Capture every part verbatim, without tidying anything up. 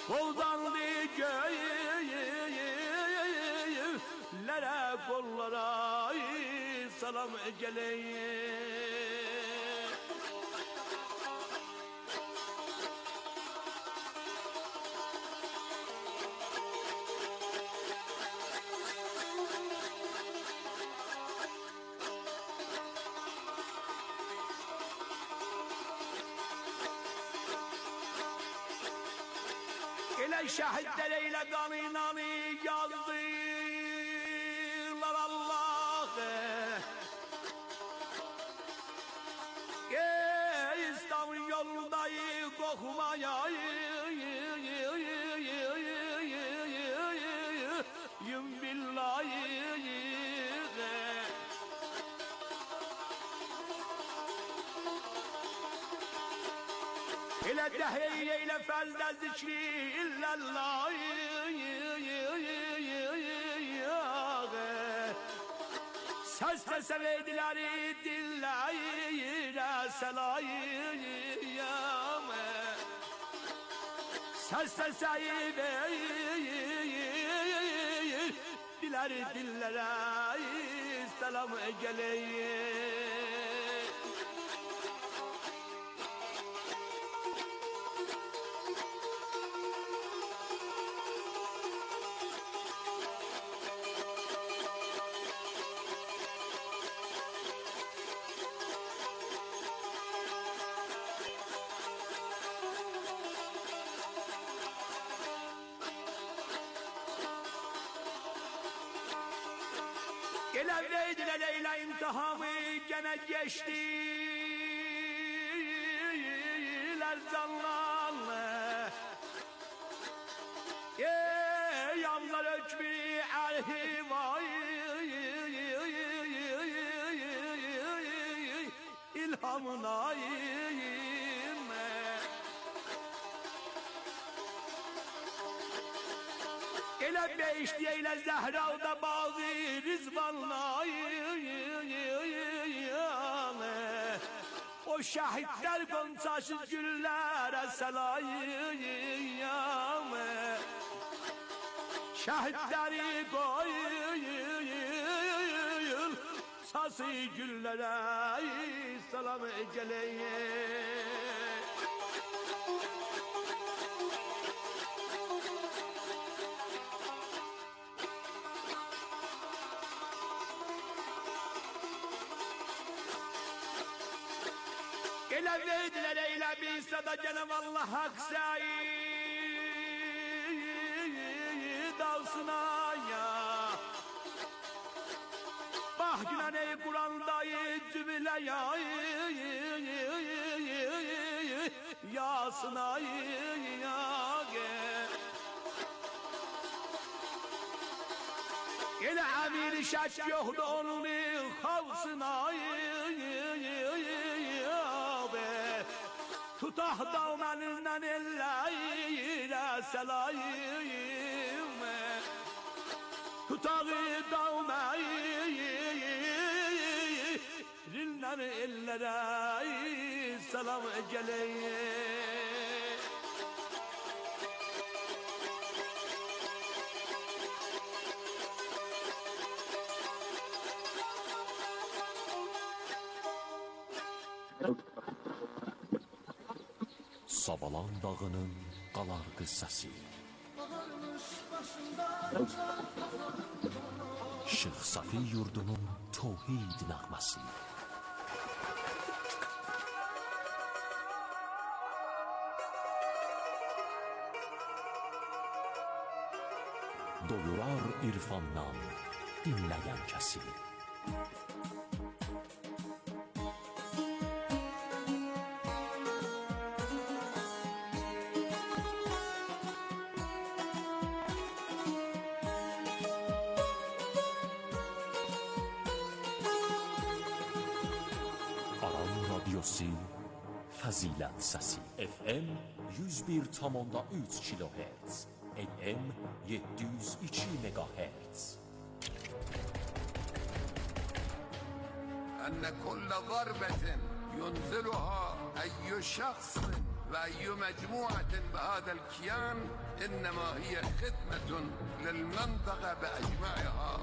Koldandı göğlere kollara salam geleyim. Ele şahitler eyle kanınanı yazdılar Allah'ı. İslam yolundayı kokmaya yüm billahi. İle dehi eyle felde zikri illallah. Sesle seveydiler dillere selayım. Sesle seveydiler dillere selam geleyim. Gelevleydiler eyle imtihamı gene geçtiler zanlarla. Ey Allah ökmü erhivayı ilhamına inme. Ele beşti eyle Zehra'da bazı rizvanlayı. O şahitler gonçasız güllere selayım. Şahitleri koyun sası güllere selam geleyim. Ele verdiler eyle bir sada Cenab-ı Allah hak Said alsına ya. Bak güne Kur'an'dayı cümle ya yasına ya ele amir şak yoktu onun havsına tutah davmeninden elleyre selayim. Tutah davmeninden ellere selam geleyim. Savalan dağının qalardı səsi, Şeyx Safi yurdunun tövhid nəğməsi. Doyurar irfandan dinləyən kəsi. Fəzilət səsi F M yüz bir tam onda üç kilohertz, A M yedi yüz iki megahertz. أن كل ضربة ينزلها أي شخص و أي مجموعة بهذا الكيان إنما هي خدمة للمنطقة بأجمعها.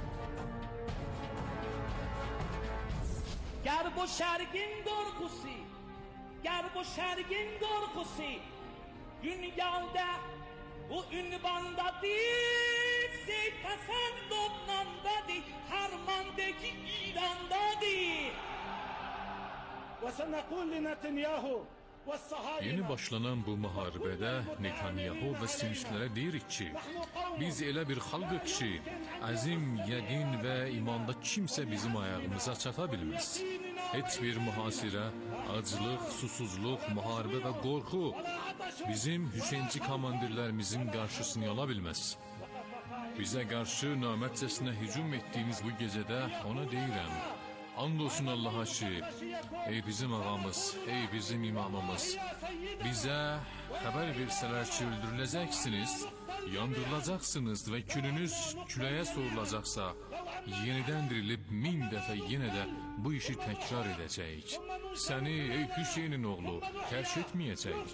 Garb och kärgin gorkusi, garb och kärgin gorkusi, dünyada bu ünvanda değil, seypasan dobnanda değil, harmandaki İran'da değil. Ve senekul li Netanyahu. Yeni başlanan bu müharibədə Netanyahu və sinişlərə deyirik ki, biz elə bir xalqıq ki, əzim, yəqin və imanda kimsə bizim ayağımıza çata bilməz. Heç bir mühasirə, aclıq, susuzluq, müharibə və qorxu bizim Hüseynci komandirlərimizin qarşısını ala bilməz. Bizə qarşı namətcəsinə hücum etdiyiniz bu gecədə ona deyirəm, and olsun Allaha ki, ey bizim ağamız, ey bizim imamımız, bizə xəbər versələr ki, öldürüləcəksiniz, yandırılacaqsınız və külünüz küləyə sorulacaqsa, yenidən dirilib min dəfə yenə də bu işi təkrar edəcəyik. Səni, ey Hüseynin oğlu, tərk etməyəcəyik.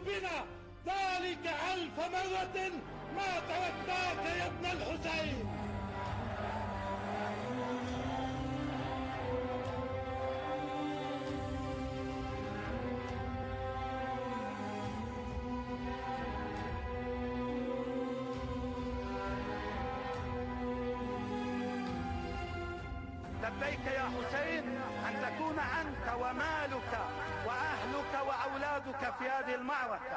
لبيك يا حسين أن تكون أنت ومالك وأهلك وأولادك في هذه المعركة.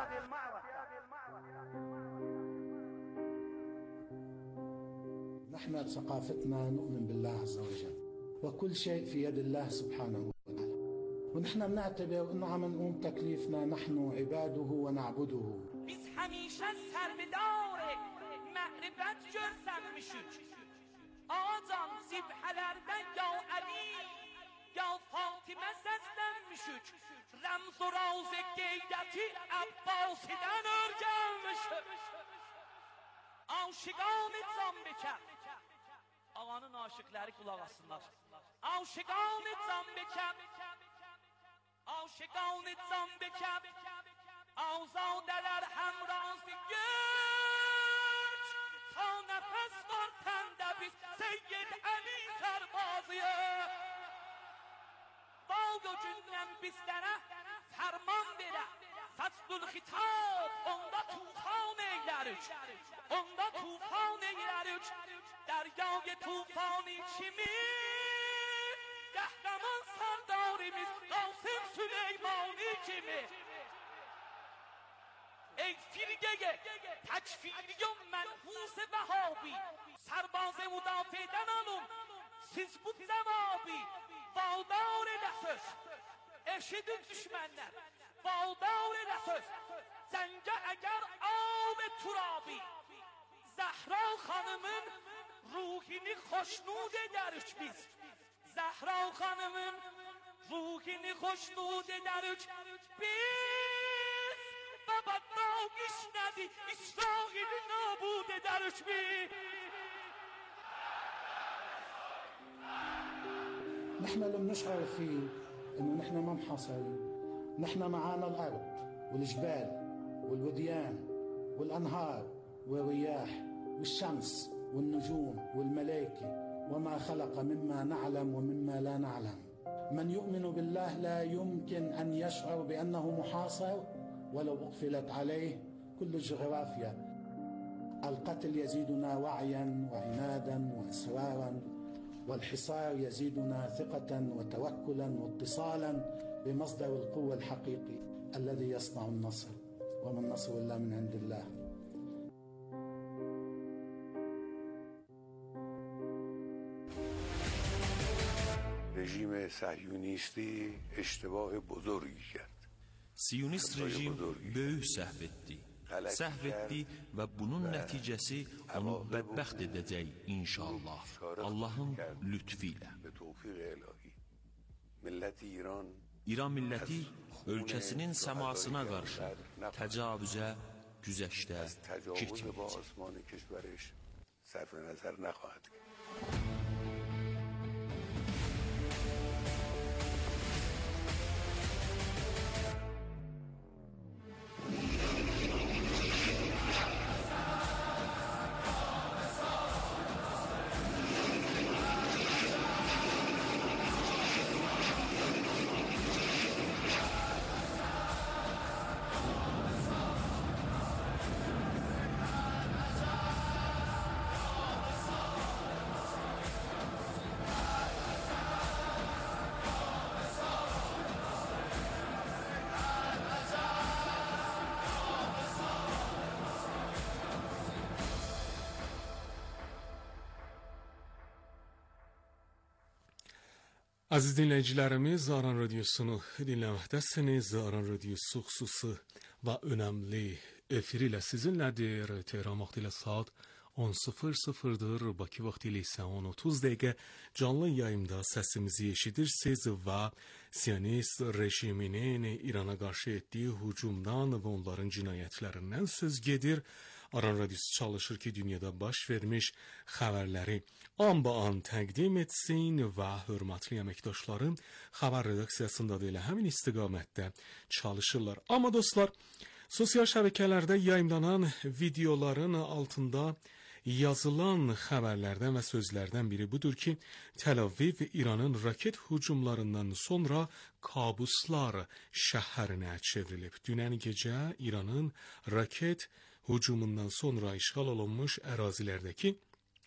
نحن بثقافتنا نؤمن بالله عز وجل وكل شيء في يد الله سبحانه وتعالى، ونحن بنعتبر انه عم نقوم تكليفنا نحن عباده ونعبده. Biz hamisha sarbedar ma'rifat görsanmışük. Ağacan zibhelerden ya Ali ya Fatime seslenmişük. Ramz و راز geyreti Abbasi'den örgelmişük. Aşıkan etsam bekar. Ağanın aşıkları kulak asınlar. Aşıkan etsam bekar. Aşıkan etsam bekar. Avzadeler hemrazı güç. Ta nefes var tende biz Seyyid Ali Serbazı'ya. Bal göcünden bizlere ferman vere. Faslul hitap onda tufan eylerük. Onda tufan eylerük. Deryای tufani kimi? Kahraman serdarimiz Kasım Süleymani kimi? ای فرگه تکفیری و منحوس وهابی سرباز مدافعدن آنم siz bu zemabi baldar edəsiz eşidin düşmənlər baldar edəsiz zəngə əgər ab turabi Zəhra xanımın ruhini xoşnud edərik biz Zəhra xanımın ruhini xoşnud edərik biz baba dağış nədi İsrail'i nabud edərik biz نحن لم نشعر فيه انه نحن ما محاصرين، نحن معانا الارض والجبال والوديان والانهار والرياح والشمس والنجوم والملائكه وما خلق مما نعلم ومما لا نعلم. من يؤمن بالله لا يمكن ان يشعر بانه محاصر ولو اقفلت عليه كل الجغرافيا. القتل يزيدنا وعيا وعنادا واصرارا، والحصار يزيدنا ثقة وتوكلا واتصالا بمصدر القوة الحقيقي الذي يصنع النصر، وما النصر إلا من عند الله. رژیم صهیونیستی اشتباه بزرگی کرد. Siyonist rejim böyük səhv etdi. Səhv etdi və bunun nəticəsi onu bədbəxt edəcək inşallah. Allahın lütfi ilə. İran milləti ölkəsinin səmasına qarşı təcavüzə, güzəşdə getməyəcək. Aziz dinləyicilərimiz, Aran Radiosunu dinləməkdəsiniz. Aran Radiosu xüsusi və önəmli efiri ilə sizinlədir. Tehran vaxtı ilə saat on sıfır sıfırdır. Bakı vaxtı ilə isə on otuz dəqiqə canlı yayımda səsimizi eşidirsiniz və Siyonist rejiminin İrana qarşı etdiyi hücumdan və onların cinayətlərindən söz gedir. Aran Radiosu çalışır ki, dünyada baş vermiş xəbərləri an-ba-an təqdim etsin və hörmətli əməkdaşların xəbər redaksiyasında da elə həmin istiqamətdə çalışırlar. Amma dostlar, sosial şəbəkələrdə yayımlanan videoların altında yazılan xəbərlərdən və sözlərdən biri budur ki, Tel Aviv İranın raket hücumlarından sonra kabuslar şəhərinə çevrilib. Dünən gecə İranın raket hücumundan sonra işğal olunmuş ərazilərdəki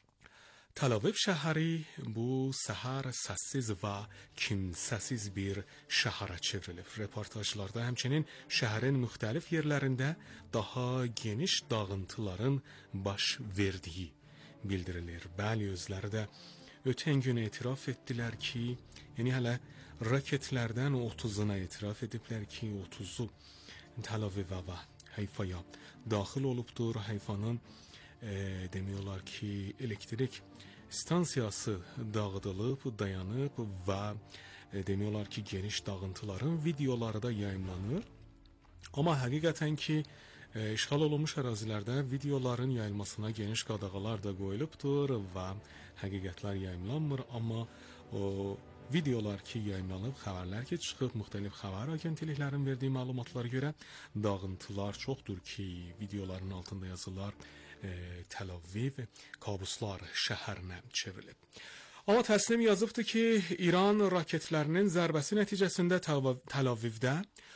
Tel Aviv şəhəri bu səhər səssiz və kimsəsiz bir şəhərə çevrilib. Reportajlarda həmçinin şəhərin müxtəlif yerlərində daha geniş dağıntıların baş verdiyi bildirilir. Bəli, özləri də ötən gün etiraf etdilər ki, yəni hələ raketlərdən otuzuna etiraf ediblər ki, otuzu Tel Avivə və Hayfaya daxil olubdur. Hayfanın e, demiyorlar ki, elektrik stansiyası dağıdılıb, dayanıb və e, demiyorlar ki, geniş dağıntıların videoları da yayımlanır. Amma həqiqətən ki, e, işğal olunmuş ərazilərdə videoların yayılmasına geniş qadağalar da qoyulubdur və həqiqətlər yayımlanmır. Amma o videolar ki, yayımlanıb, xəbərlər ki, çıxıb, müxtəlif xəbər agentliklərin verdiyi məlumatlara görə dağıntılar çoxdur ki, videoların altında yazılar e, Tel Aviv kabuslar şəhərinə çevrilib. Amma təslim yazıbdır ki, İran raketlərinin zərbəsi nəticəsində Tel Avivdə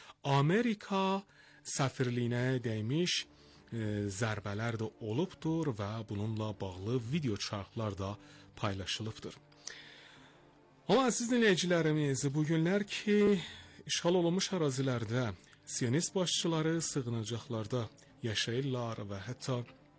Amerika səfirliyinə dəymiş e, zərbələr də olubdur və bununla bağlı video çarxlar da paylaşılıbdır. Amma əziz dinləyicilərimiz, bugünlər ki, işğal olunmuş ərazilərdə Siyonist başçıları sığınacaqlarda yaşayırlar və hətta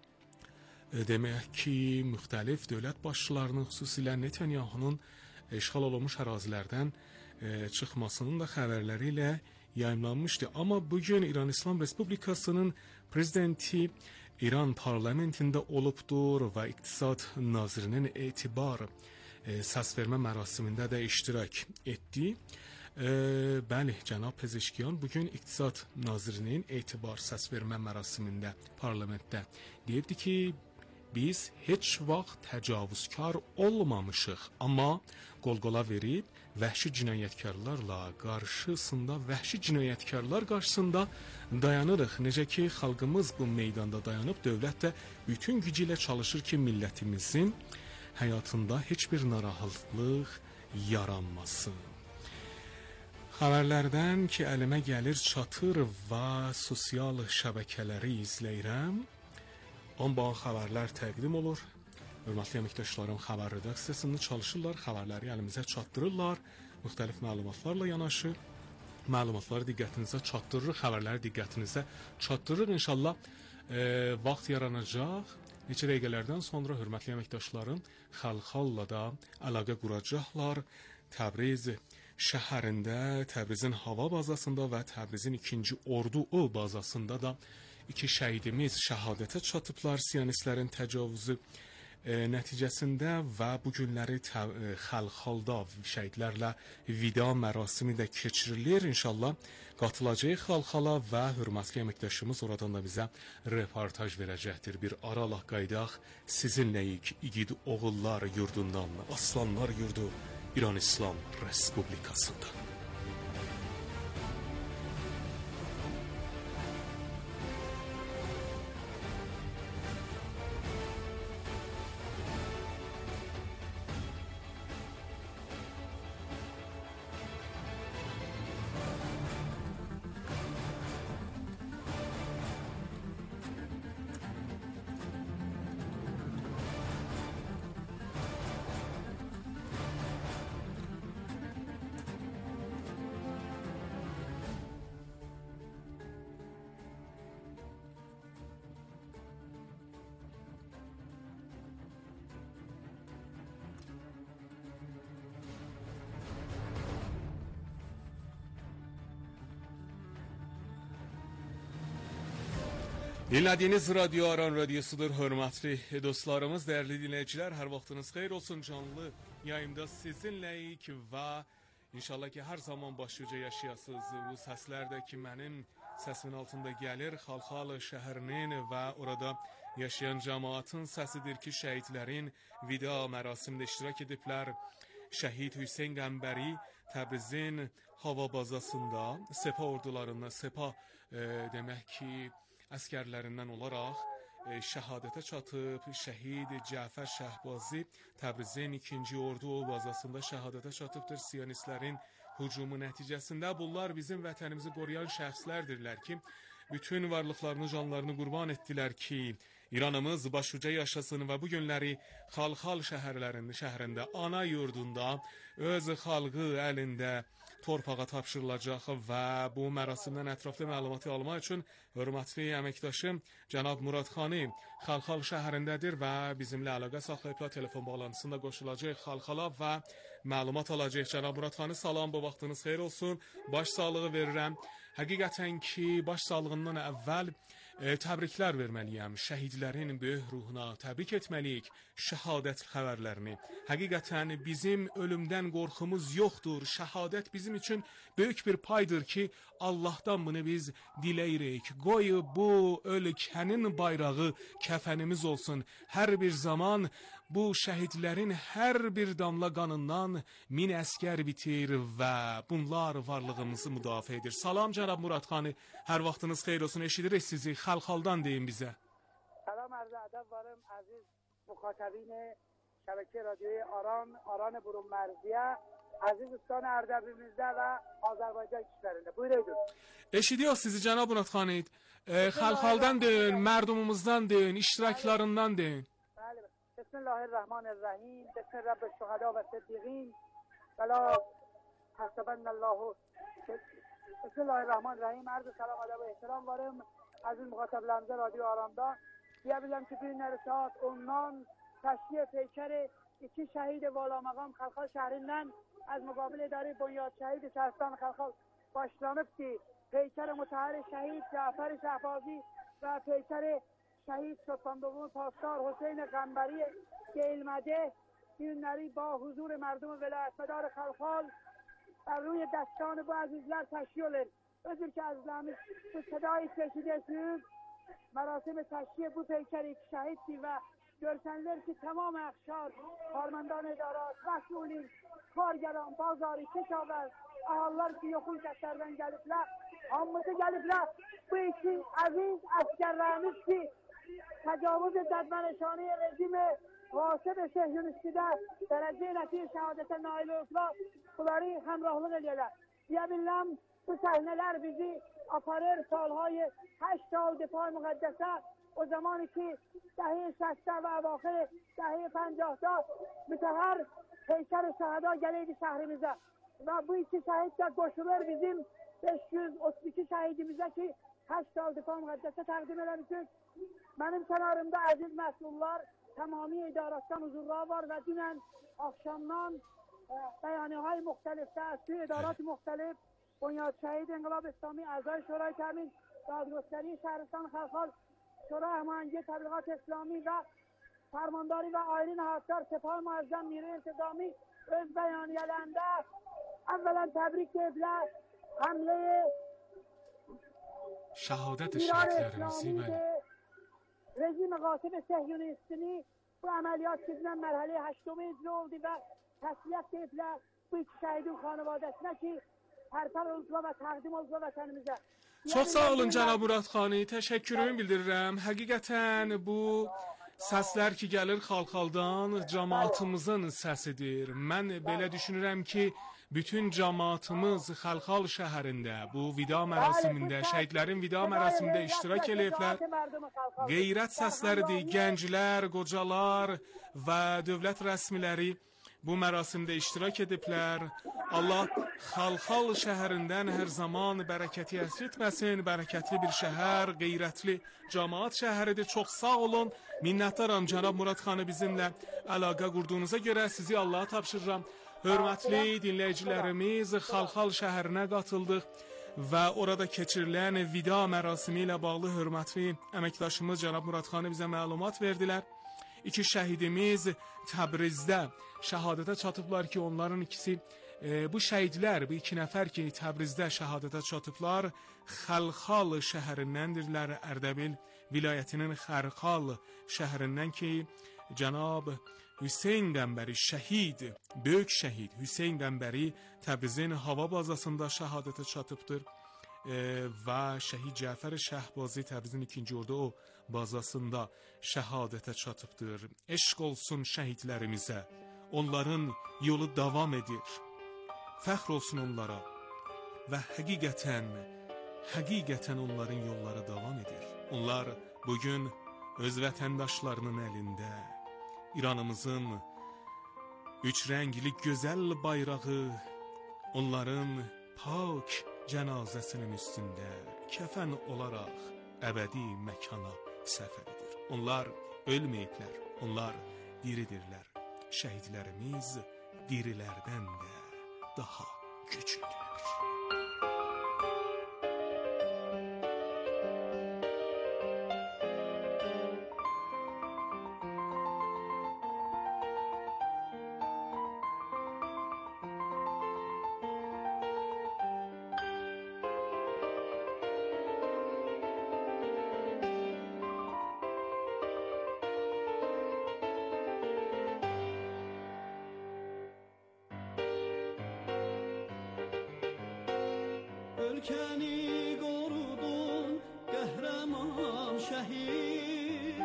e, demək ki, müxtəlif dövlət başçılarının, xüsusilə Netanyahunun işğal olunmuş ərazilərdən e, çıxmasının da xəbərləri ilə yayımlanmışdı. Amma bugün İran İslam Respublikasının prezidenti İran parlamentində olubdur və İqtisad Nazirinin etibar E, səs vermə mərasimində də iştirak etdi. E, bəli, cənab Pezeşkiyan bugün İqtisad Nazirinin etibar səs vermə mərasimində parlamentdə deyibdi ki, biz heç vaxt təcavüzkar olmamışıq, amma qol-qola verib vəhşi cinayətkarlarla qarşısında, vəhşi cinayətkarlar qarşısında dayanırıq. Necə ki, xalqımız bu meydanda dayanıb, dövlət də bütün gücü ilə çalışır ki, millətimizin həyatında heç bir narahatlıq yaranmasın. Xəbərlərdən ki, əlimə gəlir, çatır və sosial şəbəkələri izləyirəm. On-ba-on xəbərlər təqdim olur. Hörmətli əməkdaşlarım xəbər redaksiyasında çalışırlar, xəbərləri əlimizə çatdırırlar. Müxtəlif məlumatlarla yanaşı məlumatları diqqətinizə çatdırırıq, xəbərləri diqqətinizə çatdırırıq. İnşallah e, vaxt yaranacaq. Neçə dəqiqələrdən sonra hörmətli əməkdaşlarım Xalxalla da əlaqə quracaqlar. Təbriz şəhərində, Təbrizin hava bazasında və Təbrizin ikinci ordu o bazasında da iki şəhidimiz şəhadətə çatıblar Siyonistlərin təcavüzü e, nəticəsində və bu günləri e, Xalxalda şəhidlərlə vida mərasimi də keçirilir. İnşallah qatılacaq Xalxala və hörmətli əməkdaşımız oradan da bizə reportaj verəcəkdir. Bir aralaq qaydaq sizinləyik igid oğullar yurdundan, aslanlar yurdu İran İslam Respublikasında. Dinlədiyiniz radyo Aran radyosudur, hörmətli dostlarımız, dəyərli dinləyicilər, hər vaxtınız xeyir olsun. Canlı yayımda sizinləyik və inşallah ki, hər zaman başuca yaşayasınız. Bu səslər də ki, mənim səsimin altında gəlir, Xalxal şəhərinin və orada yaşayan cəmaatın səsidir ki, şəhidlərin vida mərasimində iştirak ediblər. Şəhid Hüseyn Qəmbəri Təbrizin hava bazasında Sepah ordularında, Sepah e, demək ki, əskərlərindən olaraq e, şəhadətə çatıb. Şəhid Cəfər Şəhbazi Təbrizin ikinci ordu bazasında şəhadətə çatıbdır. Siyonistlərin hücumu nəticəsində bunlar bizim vətənimizi qoruyan şəxslərdirlər ki, bütün varlıqlarını, canlarını qurban etdilər ki, İranımız başuca yaşasın və bu günləri Xalxal şəhərlərində, şəhərində, ana yurdunda öz xalqı əlində torpağa tapşırılacaq və bu mərasimdən ətraflı məlumatı almaq üçün hörmətli əməkdaşım cənab Muradxani Xalxal şəhərindədir və bizimlə əlaqə saxlayıblar, telefon bağlantısında qoşulacaq Xalxala və məlumat alacaq. Cənab Muradxani, salam, bu vaxtınız xeyir olsun, baş sağlığı verirəm. Həqiqətən ki, baş sağlığından əvvəl e, təbriklər verməliyəm. Şəhidlərin böyük ruhuna təbrik etməliyik şəhadət xəbərlərini. Həqiqətən bizim ölümdən qorxumuz yoxdur. Şəhadət bizim üçün böyük bir paydır ki, Allahdan bunu biz diləyirik. Qoy bu ölkənin bayrağı kəfənimiz olsun. Hər bir zaman bu şəhidlərin hər bir damla qanından min əskər bitir və bunlar varlığımızı müdafiə edir. Salam cənab Muradxani, hər vaxtınız xeyir olsun, eşidirik sizi. Xalxaldan deyin bizə. Salam arz ədəb varım əziz müxatabin şəbəkə radyoyu Aran, Aran burun mərziyə, əziz ustan Ərdəbilimizdə və Azərbaycan kişilərində. Buyurun. Eşidiyor sizi cənab Muradxani. E, Xalxaldan deyin, mərdumumuzdan deyin, iştiraklarından deyin. Bismillahirrahmanirrahim. Bismi Rabbi şühada və siddiqin. Və la təxtəbən Allahu. Bismillahirrahmanirrahim. Arz salam adab və ehtiram varım. Aziz müxatablarımıza radyo Aramda. Diyebilirim ki günleri saat ondan təşkiye peykeri iki şehid Vala Maqam Xalxal şəhərindən az müqabil edari Bunyad şehid şəhərstan Xalxal başlanıb ki, peykeri mütahhir şehid Cəfər Şəhbazi və peykeri şehid Sultandoğlu Pastar Hüseyn Qəmbəri deyilmədi. Günləri ba huzur merdum velayetmedar Xalxal bər روی دستان bu azizlər təşkil olur. Özür ki azizlərimiz bu sədayı çeşidəsiniz. Merasim təşkil bu peykeri iki şəhiddir və görsənlər ki tamam əxşar, karmandan edarat, məsulin, kargəran, bazarı, keşavər, ahallar ki yoxun kəslərdən gəliblər, hamısı gəliblər. Bu iki əziz əskərlərimiz ki təcavüz dədmənəşani rejim Vasıb Şehyunistidə dərəcə nətir şəhadətə nail olsa, bunları həmrahlıq edirlər. Diyebilirəm, bu səhnələr bizi aparır salhay هشت سال دفاع مقدسه o zaman ki دهه شصت و اواخر دهه پنجاه mütəhər peykər şəhada gəlirdi şəhrimizə və bu iki şəhid də qoşulur bizim beş yüz otuz iki şəhidimizə ki هشت سال difaa müqəddəsə təqdim eləmişik. Mənim kənarımda əziz məsullar, tamami idarətdən huzurlar var və dünən axşamdan bəyanəهای müxtəlifdə, suyu idarət müxtəlif Bunyad şəhid İnqilab İslami əzای şورای تامین دادگستری شهرستان خلخال شورای هماهنگی تبلیغات اسلامی و فرمانداری و آیین نهاددار سپاه معظم نیروی انتظامی öz بیانیه‌lərində اولا تبریک edilər حمله şəhadət şəhidlərimizi bəli. Rejim qasib Sehyunistini bu əməliyyat keçirilən mərhələ هشتم icra oldu və təsliyyət edilər bu iki şəhidin xanavadəsinə ki pərpər oldular və təqdim oldular vətənimizə. Çox sağ olun cənab Muradxani, təşəkkürümü bildirirəm. Həqiqətən bu səslər ki gəlir Xalxaldan cəmaatımızın səsidir. Mən belə düşünürəm ki, bütün cəmaatımız Xalxal şəhərində bu vida mərasimində, şəhidlərin vida mərasimində iştirak ediblər. Qeyrət səsləridir, gənclər, qocalar və dövlət rəsmiləri bu mərasimdə iştirak ediblər. Allah Xalxal şəhərindən hər zaman bərəkəti əsr etməsin. Bərəkətli bir şəhər, qeyrətli cəmaat şəhəridir. Çox sağ olun. Minnətdaram cənab Muradxani bizimlə əlaqə qurduğunuza görə. Sizi Allaha tapşırıram. Hörmətli dinləyicilərimiz, Xalxal şəhərinə qatıldıq və orada keçirilən vida mərasimi ilə bağlı hörmətli əməkdaşımız cənab Muradxan bizə məlumat verdilər. İki şəhidimiz Təbrizdə şəhadətə çatıblar ki, onların ikisi e, bu şəhidlər, bu iki nəfər ki Təbrizdə şəhadətə çatıblar, Xəlxal şəhərindəndirlər, Ərdəbil vilayətinin Xərxal şəhərindən ki, cənab Hüseyn Qəmbəri şəhid, böyük şəhid Hüseyn Qəmbəri Təbrizin hava bazasında şəhadətə çatıbdır e, və şəhid Cəfər Şəhbazi Təbrizin ikinci ordu bazasında şəhadətə çatıbdır. Eşq olsun şəhidlərimizə, onların yolu davam edir. Fəxr olsun onlara və həqiqətən, həqiqətən onların yolları davam edir. Onlar bugün öz vətəndaşlarının əlində İranımızın üç rəngli gözəl bayrağı onların pak cənazəsinin üstündə kəfən olaraq əbədi məkana səfər edir. Onlar ölməyiblər, onlar diridirlər. Şəhidlərimiz dirilərdən də daha güclüdür. Ülkeni korudun qəhrəman şəhid,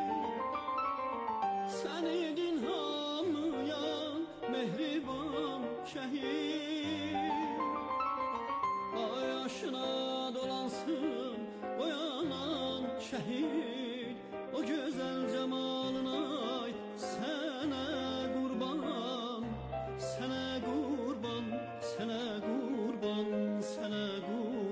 səni dinlamayan mehriban şəhid. Ay yaşına dolansın oyanan şəhid, o gözəl cəmalına sənə qurban, sənə qurban, sənə qurban, sənə qurban.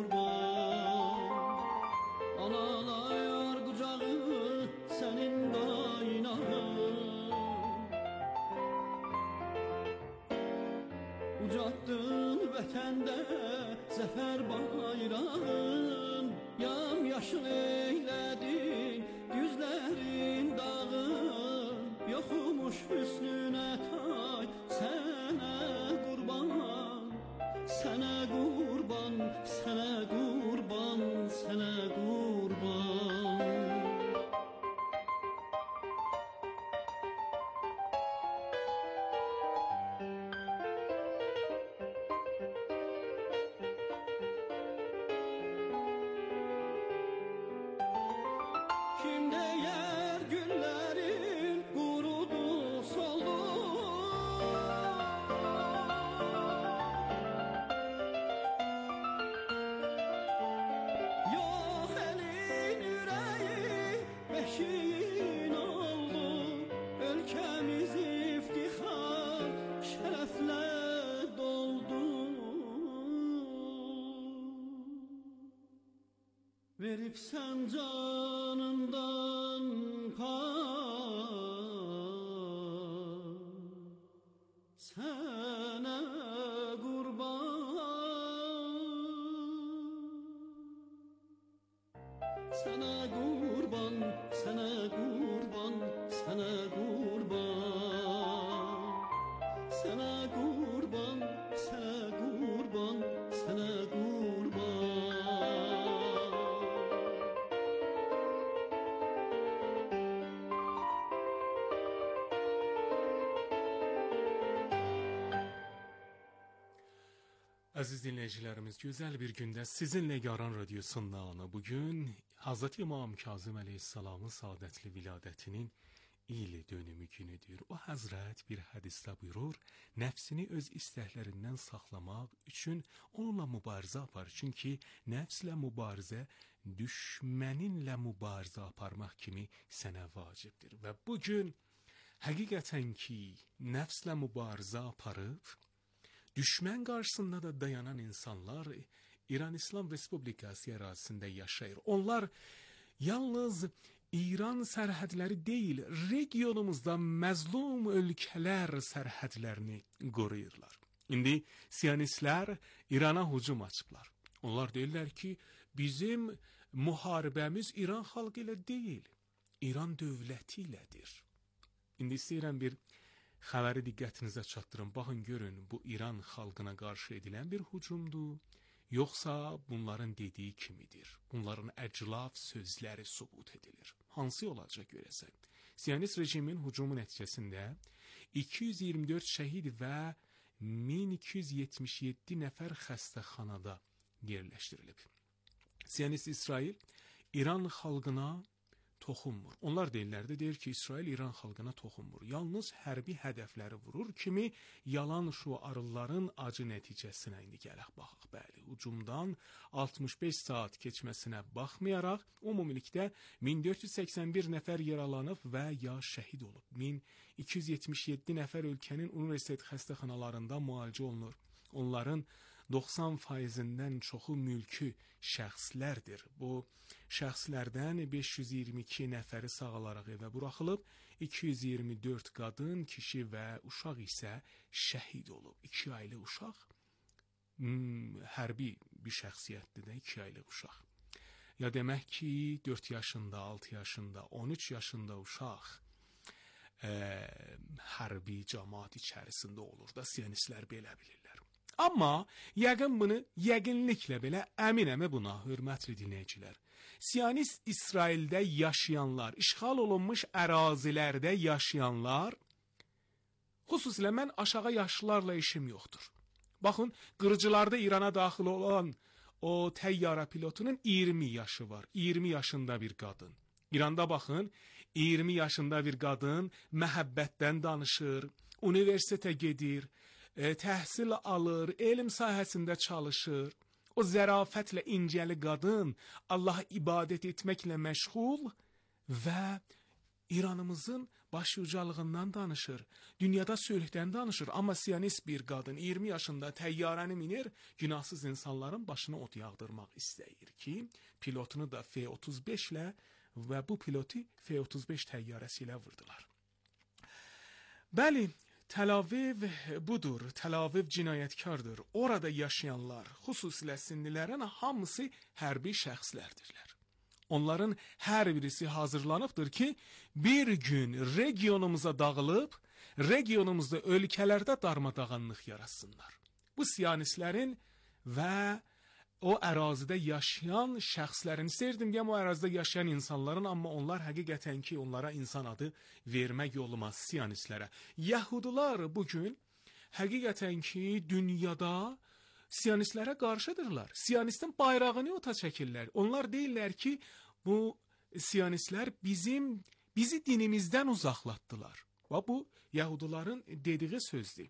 Analar qucağı sənin qaynağın, ucatdın vətəndə zəfər bayrağın, yam yaşıl eylədin yüzlərin dağın, yoxumuş hüsnünə tay sənə qurban, sənə qurban, sənə qurban, sənə qurban. Kim deyər günlərin qurudu, soldu, yox elin ürəyi beşiyin oldu, ölkəmiz iftixar şərəflə doldu. Veribsən canından pay, sənə qurban, sənə qurban, sənə qurban, sənə qurban, sənə qurban, sənə qurban, sənə qurban. Əziz dinləyicilərimiz, gözəl bir gündə sizinlə Yaran Radiosundan bugün Hazreti İmam Kazım Əleyhisselamın saadətli viladətinin il dönümü günüdür. O Həzrət bir hədisdə buyurur, nəfsini öz istəklərindən saxlamaq üçün onunla mübarizə apar. Çünki nəfslə mübarizə düşməninlə mübarizə aparmaq kimi sənə vacibdir. Və bugün həqiqətən ki, nəfslə mübarizə aparıb, düşmən qarşısında da dayanan insanlar İran İslam Respublikası ərazisində yaşayır. Onlar yalnız İran sərhədləri deyil, regionumuzda məzlum ölkələr sərhədlərini qoruyurlar. İndi Siyonistlər İrana hücum açıblar. Onlar deyirlər ki, bizim müharibəmiz İran xalqı ilə deyil, İran dövləti ilədir. İndi istəyirəm bir xəbəri diqqətinizə çatdırın. Baxın, görün, bu İran xalqına qarşı edilən bir hücumdur, yoxsa bunların dediyi kimidir. Bunların əclaf sözləri sübut edilir. Hansı olacaq görəsən? Siyonist rejimin hücumu nəticəsində iki yüz iyirmi dörd şəhid və min iki yüz yetmiş yeddi nəfər xəstəxanada yerləşdirilib. Siyonist İsrail İran xalqına toxunmur. Onlar deyirlər də, deyir ki, İsrail İran xalqına toxunmur. Yalnız hərbi hədəfləri vurur kimi yalan şüarların acı nəticəsinə indi gələk baxaq. Bəli, hücumdan altmış beş saat keçməsinə baxmayaraq, ümumilikdə min dörd yüz səksən bir nəfər yaralanıb və ya şəhid olub. min iki yüz yetmiş yeddi nəfər ölkənin universitet xəstəxanalarında müalicə olunur. Onların doxsan faizindən çoxu mülkü şəxslərdir. Bu şəxslərdən beş yüz iyirmi iki nəfəri sağalaraq evə buraxılıb, iki yüz iyirmi dörd qadın, kişi və uşaq isə şəhid olub. iki aylı uşaq, hmm, hərbi bir şəxsiyyətdir də, iki aylı uşaq. Ya demək ki, dörd yaşında, altı yaşında, on üç yaşında uşaq e, hərbi cəmaat içərisində olur da, siyonistlər belə bilirlər. Amma yəqin bunu, yəqinliklə belə əminəm buna, hörmətli dinləyicilər. Siyonist İsraildə yaşayanlar, işğal olunmuş ərazilərdə yaşayanlar, xüsusilə mən aşağı yaşlılarla işim yoxdur. Baxın, qırıcılarda İrana daxil olan o təyyarə pilotunun iyirmi yaşı var, iyirmi yaşında bir qadın. İranda baxın, iyirmi yaşında bir qadın məhəbbətdən danışır, universitetə gedir, E, təhsil alır, elm sahəsində çalışır. O zərafətlə incəli qadın Allaha ibadət etməklə məşğul və İranımızın başucalığından danışır. Dünyada sülhdən danışır. Amma siyonist bir qadın iyirmi yaşında təyyarəni minir, günahsız insanların başına od yağdırmaq istəyir ki, pilotunu da F otuz beş ilə və bu pilotu F otuz beş təyyarəsi ilə vurdular. Bəli, Tel Aviv budur, Tel Aviv cinayətkardır. Orada yaşayanlar, xüsusilə sindilərin hamısı hərbi şəxslərdirlər. Onların hər birisi hazırlanıbdır ki, bir gün regionumuza dağılıb, regionumuzda ölkələrdə darmadağınlıq yaratsınlar. Bu siyonistlərin və o ərazidə yaşayan şəxslərin, istəyirdim ki, o ərazidə yaşayan insanların, amma onlar həqiqətən ki, onlara insan adı vermək olmaz siyonistlərə. Yahudilar bugün həqiqətən ki, dünyada siyonistlərə qarşıdırlar. Siyonistin bayrağını ota çəkirlər. Onlar deyirlər ki, bu siyonistlər bizim, bizi dinimizdən uzaqlatdılar. Və bu Yahudiların dediği sözdür.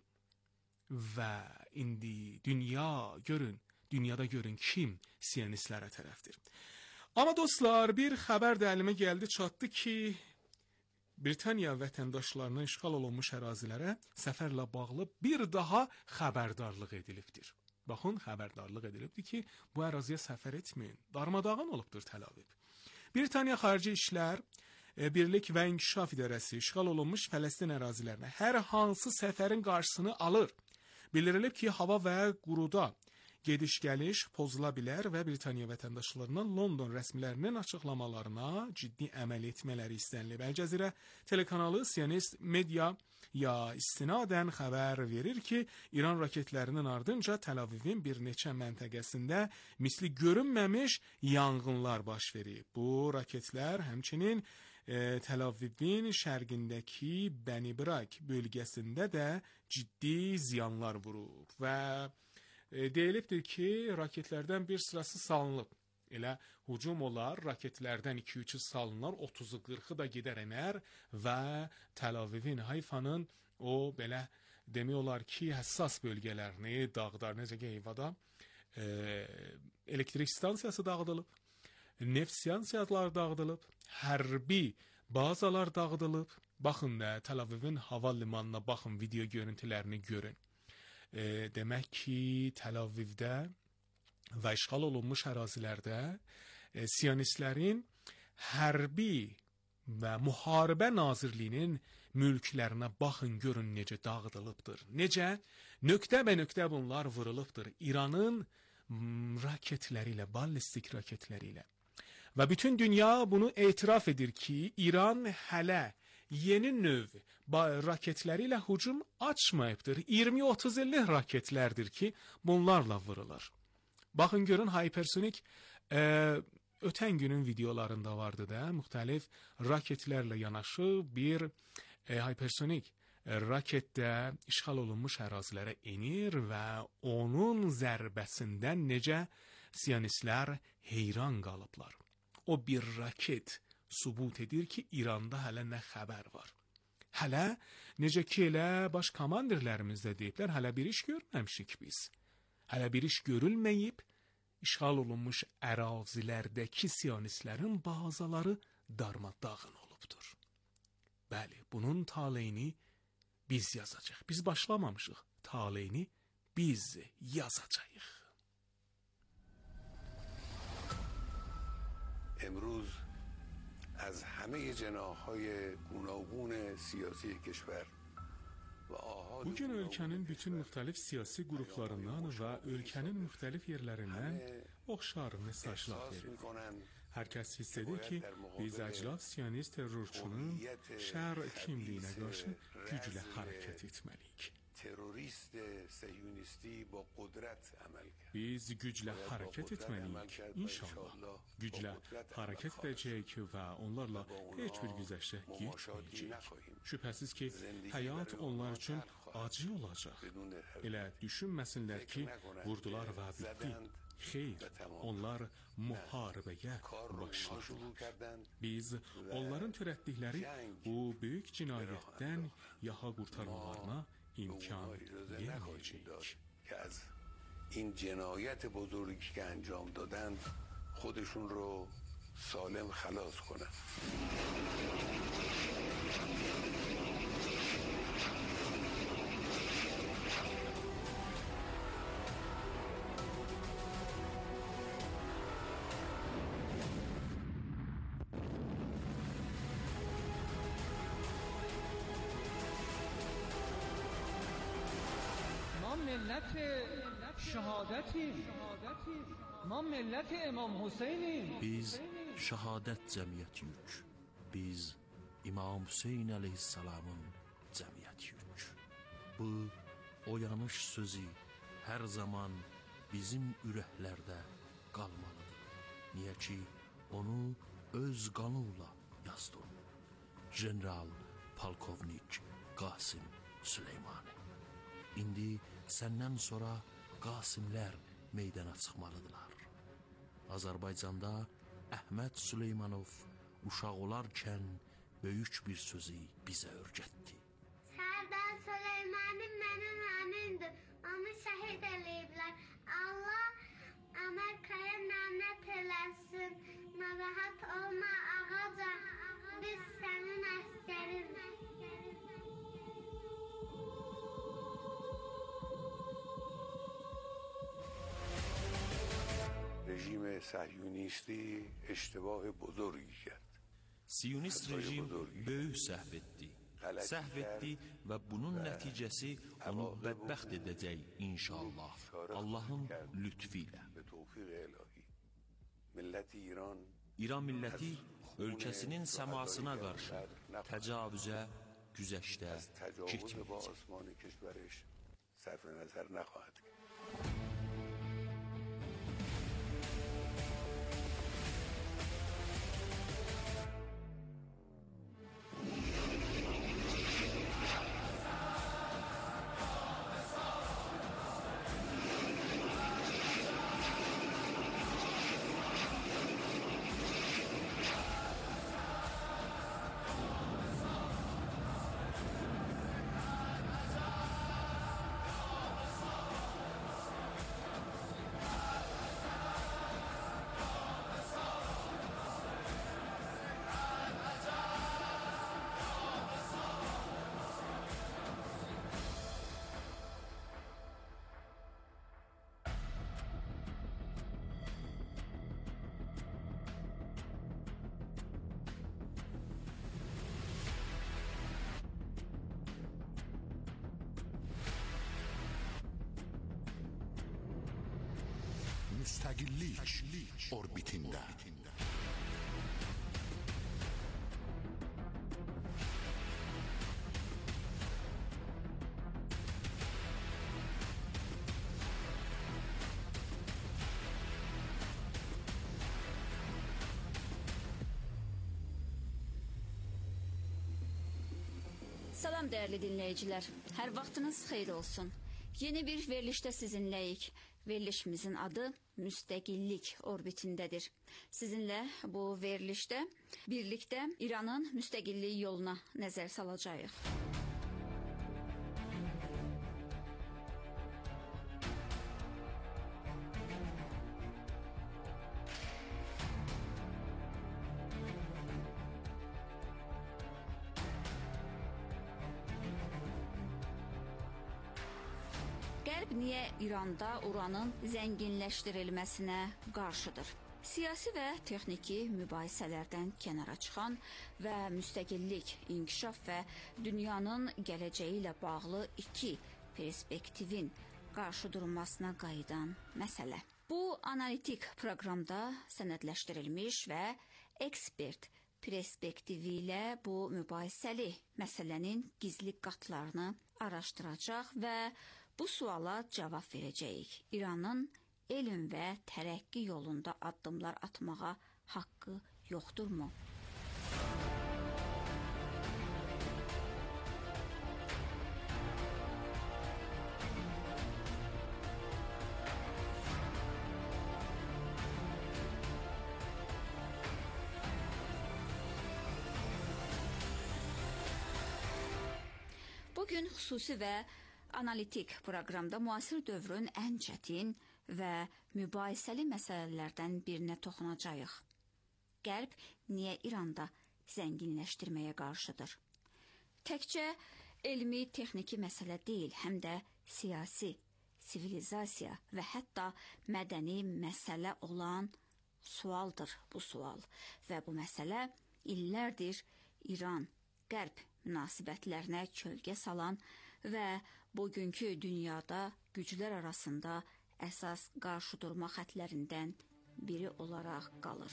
Və indi dünya görün, dünyada görün kim siyonistlərə tərəfdir. Amma dostlar, bir xəbər də əlimə gəldi, çatdı ki, Britaniya vətəndaşlarına işğal olunmuş ərazilərə səfərlə bağlı bir daha xəbərdarlıq edilibdir. Baxın, xəbərdarlıq edilibdir ki, bu əraziyə səfər etməyin. Darmadağın olubdur Tel Aviv. Britaniya Xarici İşlər Birlik və İnkişaf İdarəsi işğal olunmuş Fələstin ərazilərinə hər hansı səfərin qarşısını alır. Bildirilib ki, hava və quruda gediş-gəliş pozula bilər və Britaniya vətəndaşlarının London rəsmilərinin açıqlamalarına ciddi əməl etmələri istənilib. Əl-Cəzirə telekanalı siyonist media ya istinadən xəbər verir ki, İran raketlərinin ardınca Tel Avivin bir neçə məntəqəsində misli görünməmiş yanğınlar baş verib. Bu raketlər həmçinin e, Tel Avivin şərqindəki Bəni Brak bölgəsində də ciddi ziyanlar vurub və E, deyilibdir ki, raketlərdən bir sırası salınıb. Elə hücum olar, raketlərdən iki üçü salınır, otuzu qırxı da gedər enər və Tel Avivin, Hayfanın o belə demək olar ki, həssas bölgələrini dağdar, necə ki, Heyvada e, elektrik stansiyası dağıdılıb, neft stansiyaları dağıdılıb, hərbi bazalar dağıdılıb. Baxın da, Tel Avivin hava limanına baxın, video görüntülərini görün. E, demək ki, Tel Avivdə və işğal olunmuş ərazilərdə e, siyonistlərin hərbi və müharibə nazirliyinin mülklərinə baxın, görün necə dağıdılıbdır. Necə? Nöqtə və nöqtə bunlar vurulubdur. İranın raketləri ilə, ballistik raketləri ilə. Və bütün dünya bunu etiraf edir ki, İran hələ yeni növ raketləri ilə hücum açmayıbdır. iyirmi otuz illik raketlərdir ki, bunlarla vurulur. Baxın görün, hipersonik e, ötən günün videolarında vardı da, müxtəlif raketlərlə yanaşı bir e, hipersonik raketdə işğal olunmuş ərazilərə enir və onun zərbəsindən necə siyonistlər heyran qalıblar. O bir raket sübut edir ki, İranda hələ nə xəbər var. Hələ, necə ki, elə baş komandirlərimiz də deyiblər, hələ bir iş görməmişik biz. Hələ bir iş görülməyib, işğal olunmuş ərazilərdəki siyonistlərin bazaları darmadağın olubdur. Bəli, bunun taleyini biz yazacaq. Biz başlamamışıq. Taleyini biz yazacağıq. امروز از همه جناح‌های گوناگون سیاسی کشور Bugün ölkənin bütün müxtəlif siyasi qruplarından və ölkənin müxtəlif yerlərindən oxşar mesajlar verir. Hər kəs hiss edir ki, biz əclaf siyonist terrorçunun şər kimliyinə qarşı güclə hərəkət etməliyik. Biz güclə hərəkət etməliyik, inşallah. Güclə hərəkət edəcəyik və onlarla heç bir güzəştə getməyəcəyik. Şübhəsiz ki, həyat onlar üçün acı olacaq. Elə düşünməsinlər ki, vurdular və bitdi. Xeyr, onlar müharibəyə başladılar. Biz onların törətdikləri bu böyük cinayətdən yaxa qurtarmalarına imkan verməyəcəyik. این جنایت بزرگی که انجام دادند خودشون رو سالم خلاص کنند. ملت şəhadəti, ما ملت İmam Hüseynin. Biz şəhadət cəmiyyətiyik. Biz İmam Hüseyn əleyhissalamın cəmiyyətiyik. Bu oyanış sözü hər zaman bizim ürəklərdə qalmalıdır. Niyə ki, onu öz qanıyla yazdı. General Polkovnik Qasim Süleymani. İndi səndən sonra Qasimlər meydana çıxmalıdırlar. Azərbaycanda Əhməd Süleymanov uşaq olarkən böyük bir sözü bizə öyrətdi. Sərdar Süleymanım mənim əmimdir, onu şəhid eləyiblər. Allah Amerikaya mənət eləsin, narahat olma ağaca, biz sənin əskərindir. رژیم صهیونیستی اشتباه بزرگی کرد. Siyonist rejim böyük səhv etdi. Səhv etdi və bunun nəticəsi onu bədbəxt edəcək inşallah. Allahın lütfi ilə. İran milləti ölkəsinin səmasına qarşı təcavüzə, güzəştə getməyəcək. müstəqillik orbitində. Salam dəyərli dinləyicilər, hər vaxtınız xeyir olsun. Yeni bir verilişdə sizinləyik. Verilişimizin adı Müstəqillik orbitindədir. Sizinlə bu verilişdə birlikdə İranın müstəqillik yoluna nəzər salacağıq. Qərb niyə İranda uranın zənginləşdirilməsinə qarşıdır? Siyasi və texniki mübahisələrdən kənara çıxan və müstəqillik, inkişaf və dünyanın gələcəyi ilə bağlı iki perspektivin qarşıdurmasına qayıdan məsələ. Bu analitik proqramda sənədləşdirilmiş və ekspert perspektivi ilə bu mübahisəli məsələnin gizli qatlarını araşdıracaq və bu suala cavab verəcəyik. İranın elm və tərəqqi yolunda addımlar atmağa haqqı yoxdurmu? Bugün xüsusi və analitik proqramda müasir dövrün ən çətin və mübahisəli məsələlərdən birinə toxunacağıq. Qərb niyə İranda zənginləşdirməyə qarşıdır? Təkcə elmi, texniki məsələ deyil, həm də siyasi, sivilizasiya və hətta mədəni məsələ olan sualdır bu sual. Və bu məsələ illərdir İran-Qərb münasibətlərinə kölgə salan və bugünkü dünyada güclər arasında əsas qarşıdurma xətlərindən biri olaraq qalır.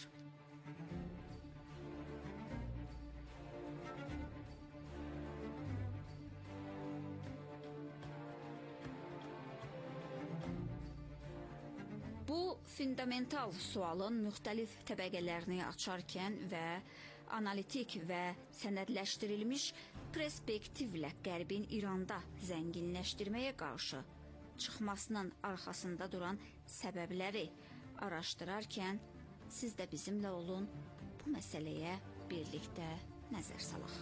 Bu fundamental sualın müxtəlif təbəqələrini açarkən və analitik və sənədləşdirilmiş perspektivlə Qərbin İranda zənginləşdirməyə qarşı çıxmasının arxasında duran səbəbləri araşdırarkən siz də bizimlə olun, bu məsələyə birlikdə nəzər salaq.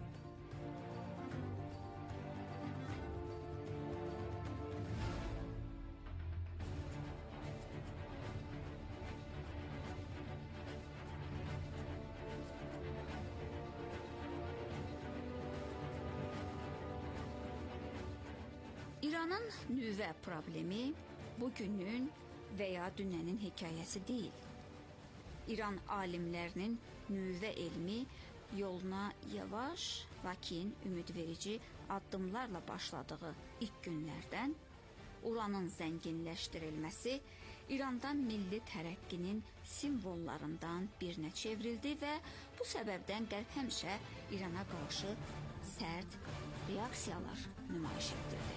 İranın nüvə problemi bugünün və ya dünənin hekayəsi deyil. İran alimlərinin nüvə elmi yoluna yavaş, lakin ümidverici addımlarla başladığı ilk günlərdən uranın zənginləşdirilməsi İrandan milli tərəqqinin simvollarından birinə çevrildi və bu səbəbdən Qərb həmişə İrana qarşı sərt reaksiyalar nümayiş etdirdi.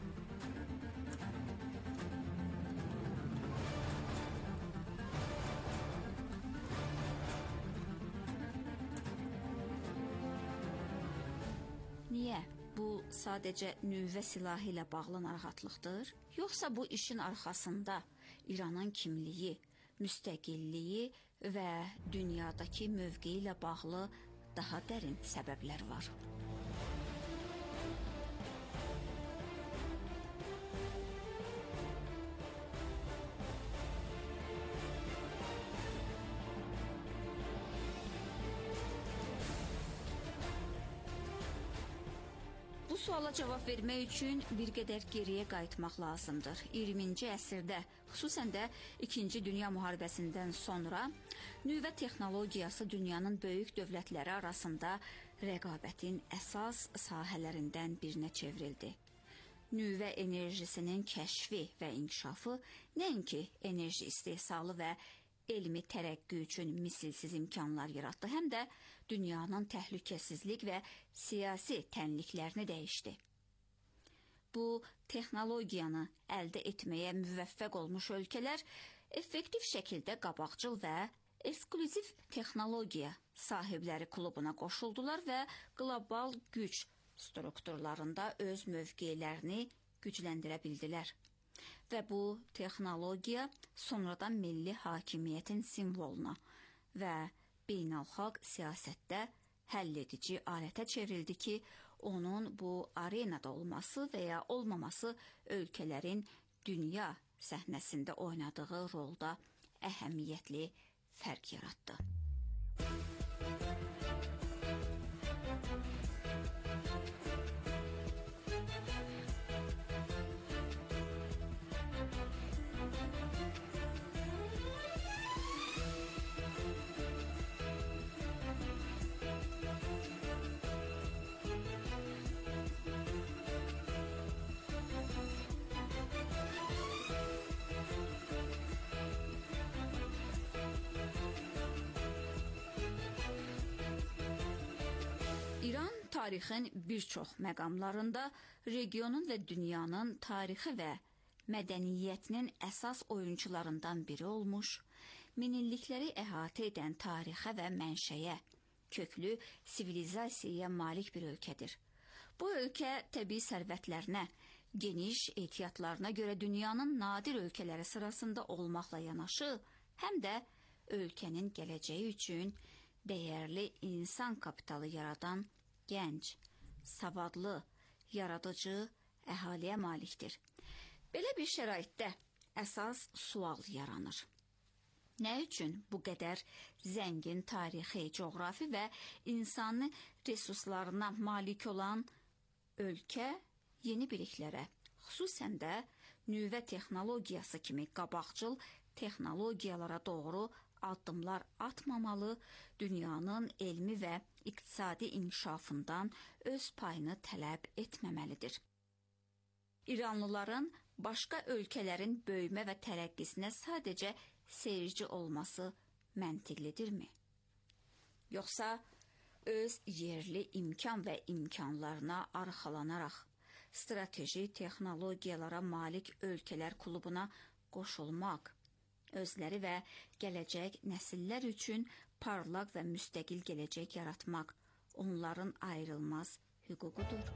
Niyə? Bu sadəcə nüvə silahı ilə bağlı narahatlıqdır? Yoxsa bu işin arxasında İranın kimliyi, müstəqilliyi və dünyadakı mövqeyi ilə bağlı daha dərin səbəblər var? Bu suala cavab vermək üçün bir qədər geriyə qayıtmaq lazımdır. iyirminci əsrdə, xüsusən də İkinci Dünya müharibəsindən sonra nüvə texnologiyası dünyanın böyük dövlətləri arasında rəqabətin əsas sahələrindən birinə çevrildi. nüvə enerjisinin kəşfi və inkişafı nəinki enerji istehsalı və elmi tərəqqi üçün misilsiz imkanlar yaratdı, həm də dünyanın təhlükəsizlik və siyasi tənliklərini dəyişdi. Bu texnologiyanı əldə etməyə müvəffəq olmuş ölkələr effektiv şəkildə qabaqcıl və eksklüziv texnologiya sahibləri klubuna qoşuldular və qlobal güc strukturlarında öz mövqelərini gücləndirə bildilər. Və bu texnologiya sonradan milli hakimiyyətin simvoluna və beynəlxalq siyasətdə həlledici alətə çevrildi ki, onun bu arenada olması və ya olmaması ölkələrin dünya səhnəsində oynadığı rolda əhəmiyyətli fərq yaratdı. İran tarixin bir çox məqamlarında regionun və dünyanın tarixi və mədəniyyətinin əsas oyuncularından biri olmuş, minillikləri əhatə edən tarixə və mənşəyə, köklü sivilizasiyaya malik bir ölkədir. Bu ölkə təbii sərvətlərinə, geniş ehtiyatlarına görə dünyanın nadir ölkələri sırasında olmaqla yanaşı, həm də ölkənin gələcəyi üçün dəyərli insan kapitalı yaradan gənc, savadlı, yaradıcı əhaliyə malikdir. Belə bir şəraitdə əsas sual yaranır. Nə üçün bu qədər zəngin tarixi, coğrafi və insani resurslarına malik olan ölkə yeni biliklərə, xüsusən də nüvə texnologiyası kimi qabaqcıl texnologiyalara doğru addımlar atmamalı, dünyanın elmi və iqtisadi inkişafından öz payını tələb etməməlidir. İranlıların başqa ölkələrin böyümə və tərəqqisinə sadəcə seyirci olması məntiqlidirmi? Yoxsa öz yerli imkan və imkanlarına arxalanaraq strateji texnologiyalara malik ölkələr klubuna qoşulmaq, özləri və gələcək nəsillər üçün parlaq və müstəqil gələcək yaratmaq onların ayrılmaz hüququdur.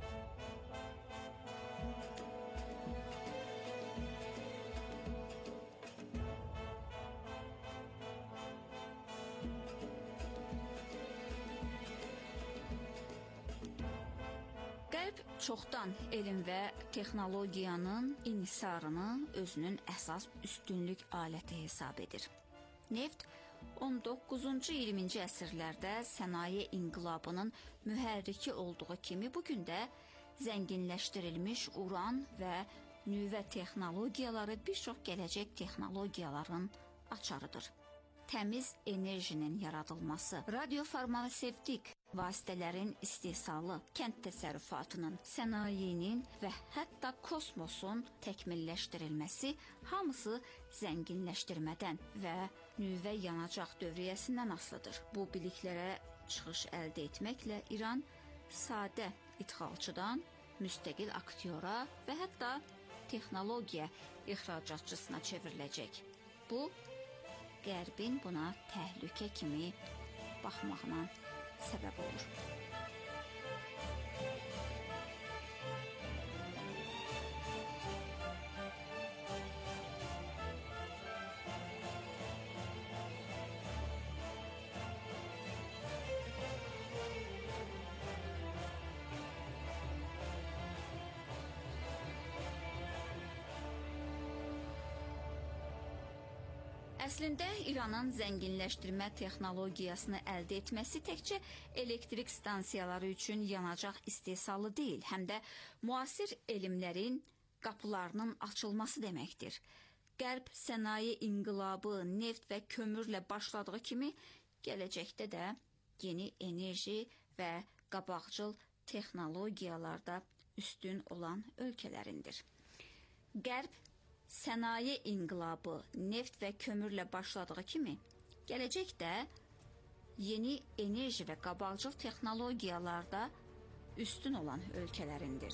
Qərb çoxdan elm və texnologiyanın inhisarını özünün əsas üstünlük aləti hesab edir. Neft on doqquzuncu iyirminci əsrlərdə sənaye inqilabının mühərriki olduğu kimi bugün də zənginləşdirilmiş uran və nüvə texnologiyaları bir çox gələcək texnologiyaların açarıdır. Təmiz enerjinin yaradılması, radiofarmasevtik vasitələrin istehsalı, kənd təsərrüfatının, sənayenin və hətta kosmosun təkmilləşdirilməsi hamısı zənginləşdirmədən və nüvə yanacaq dövriyyəsindən asılıdır. Bu biliklərə çıxış əldə etməklə İran sadə idxalçıdan müstəqil aktyora və hətta texnologiya ixracatçısına çevriləcək. Bu, Qərbin buna təhlükə kimi baxmağına səbəb olur. Əslində İranın zənginləşdirmə texnologiyasını əldə etməsi təkcə elektrik stansiyaları üçün yanacaq istehsalı deyil, həm də müasir elmlərin qapılarının açılması deməkdir. Qərb sənaye inqilabı, neft və kömürlə başladığı kimi gələcəkdə də yeni enerji və qabaqcıl texnologiyalarda üstün olan ölkələrindir. Qərb sənaye inqilabı neft və kömürlə başladığı kimi, gələcəkdə yeni enerji və qabaqcıl texnologiyalarda üstün olan ölkələrindir.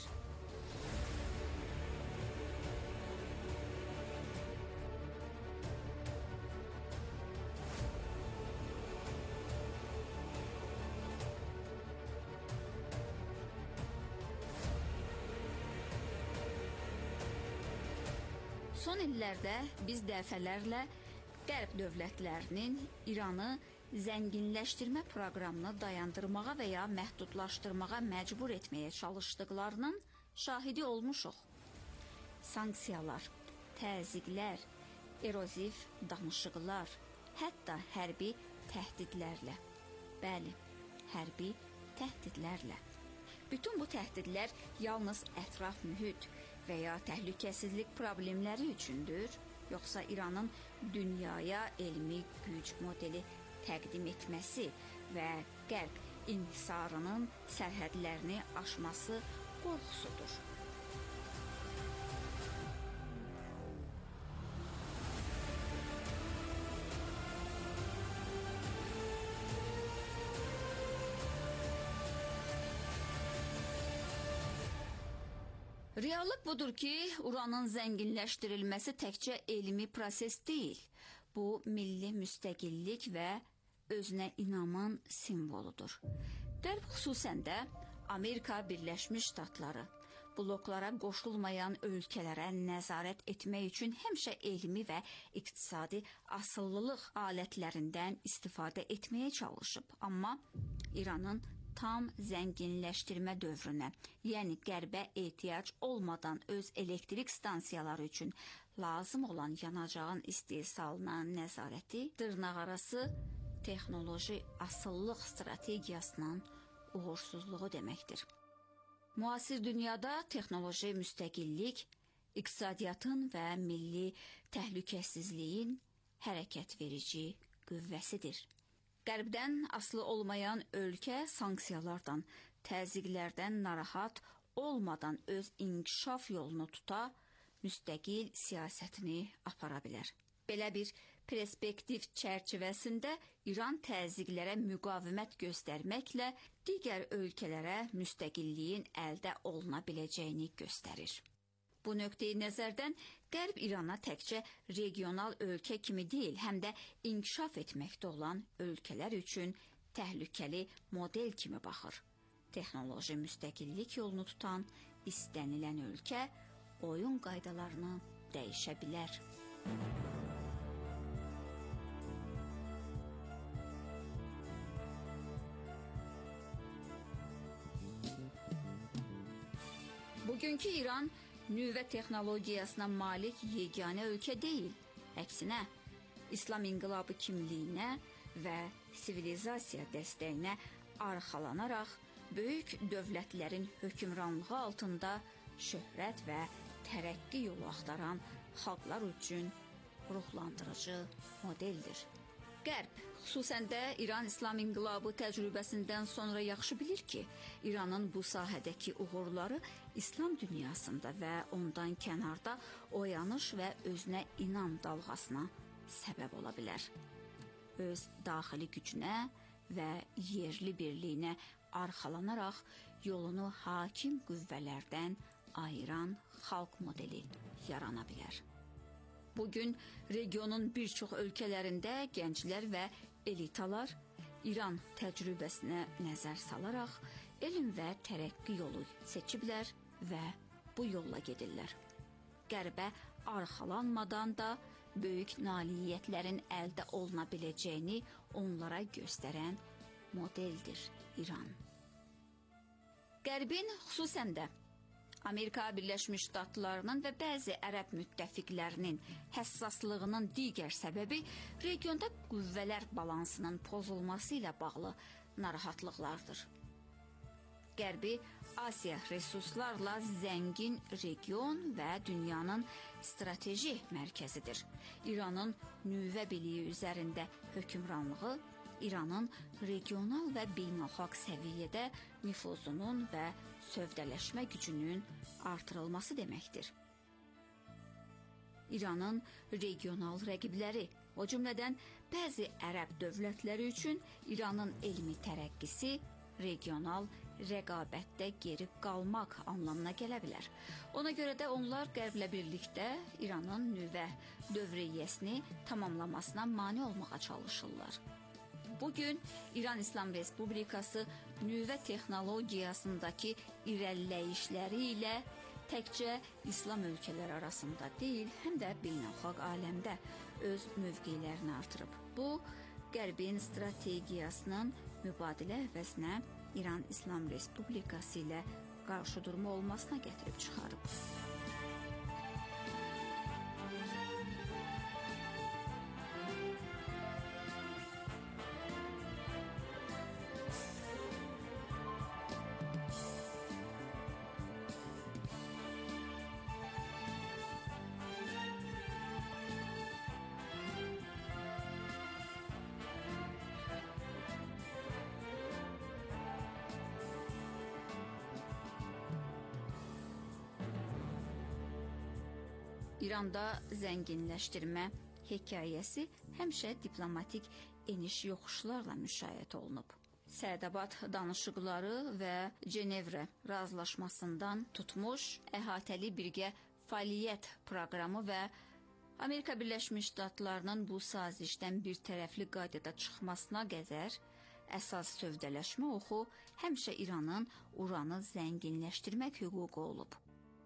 Son illərdə biz dəfələrlə Qərb dövlətlərinin İranı zənginləşdirmə proqramını dayandırmağa və ya məhdudlaşdırmağa məcbur etməyə çalışdıqlarının şahidi olmuşuq. Sanksiyalar, təzyiqlər, erozif danışıqlar, hətta hərbi təhdidlərlə. Bəli, hərbi təhdidlərlə. Bütün bu təhdidlər yalnız ətraf mühit və ya təhlükəsizlik problemləri üçündür, yoxsa İranın dünyaya elmi güc modeli təqdim etməsi və Qərb inhisarının sərhədlərini aşması qorxusudur. Reallıq budur ki, uranın zənginləşdirilməsi təkcə elmi proses deyil. Bu, milli müstəqillik və özünə inamın simvoludur. Qərb xüsusən də Amerika Birləşmiş Ştatları bloklara qoşulmayan ölkələrə nəzarət etmək üçün həmişə elmi və iqtisadi asıllılıq alətlərindən istifadə etməyə çalışıb. Amma İranın tam zənginləşdirmə dövrünə, yəni qərbə ehtiyac olmadan öz elektrik stansiyaları üçün lazım olan yanacağın istehsalına nəzarəti dırnaqarası texnoloji asıllıq strategiyasının uğursuzluğu deməkdir. Müasir dünyada texnoloji müstəqillik, iqtisadiyyatın və milli təhlükəsizliyin hərəkət verici qüvvəsidir. Qərbdən asılı olmayan ölkə sanksiyalardan, təzyiqlərdən narahat olmadan öz inkişaf yolunu tuta, müstəqil siyasətini apara bilər. Belə bir perspektiv çərçivəsində İran təzyiqlərə müqavimət göstərməklə digər ölkələrə müstəqilliyin əldə oluna biləcəyini göstərir. Bu nöqteyi nəzərdən Qərb İrana təkcə regional ölkə kimi deyil, həm də inkişaf etməkdə olan ölkələr üçün təhlükəli model kimi baxır. Texnoloji müstəqillik yolunu tutan istənilən ölkə oyun qaydalarını dəyişə bilər. Bugünkü İran nüvə texnologiyasına malik yeganə ölkə deyil. Əksinə, İslam inqilabı kimliyinə və sivilizasiya dəstəyinə arxalanaraq böyük dövlətlərin hökmranlığı altında şöhrət və tərəqqi yolu axtaran xalqlar üçün ruhlandırıcı modeldir. Qərb, xüsusən də İran İslam inqilabı təcrübəsindən sonra yaxşı bilir ki, İranın bu sahədəki uğurları İslam dünyasında və ondan kənarda oyanış və özünə inam dalğasına səbəb ola bilər. Öz daxili gücünə və yerli birliyinə arxalanaraq yolunu hakim qüvvələrdən ayıran xalq modeli yarana bilər. Bugün regionun bir çox ölkələrində gənclər və elitalar İran təcrübəsinə nəzər salaraq elm və tərəqqi yolu seçiblər və bu yolla gedirlər. Qərbə arxalanmadan da böyük nailiyyətlərin əldə oluna biləcəyini onlara göstərən modeldir İran. Qərbin xüsusən də Amerika Birləşmiş Ştatlarının və bəzi ərəb müttəfiqlərinin həssaslığının digər səbəbi regionda qüvvələr balansının pozulması ilə bağlı narahatlıqlardır. Qərbi Asiya resurslarla zəngin region və dünyanın strateji mərkəzidir. İranın nüvə biliyi üzərində hökmranlığı İranın regional və beynəlxalq səviyyədə nüfuzunun və sövdələşmə gücünün artırılması deməkdir. İranın regional rəqibləri, o cümlədən bəzi ərəb dövlətləri üçün İranın elmi tərəqqisi regional rəqabətdə geri qalmaq anlamına gələ bilər. Ona görə də onlar Qərblə birlikdə İranın nüvə dövriyyəsini tamamlamasına mane olmağa çalışırlar. Bugün İran İslam Respublikası nüvə texnologiyasındakı irəliləyişləri ilə təkcə İslam ölkələri arasında deyil, həm də beynəlxalq aləmdə öz mövqeylərini artırıb. Bu, Qərbin strategiyasının mübadilə əvəzinə İran İslam Respublikası ilə qarşıdurma olmasına gətirib çıxarıb. İranda zənginləşdirmə hekayəsi həmişə diplomatik eniş-yoxuşlarla müşayiət olunub. Səadabad danışıqları və Cenevrə razılaşmasından tutmuş əhatəli birgə fəaliyyət proqramı və Amerika Birləşmiş Ştatlarının bu sazişdən bir tərəfli qaydada çıxmasına qədər əsas sövdələşmə oxu həmişə İranın uranı zənginləşdirmək hüququ olub.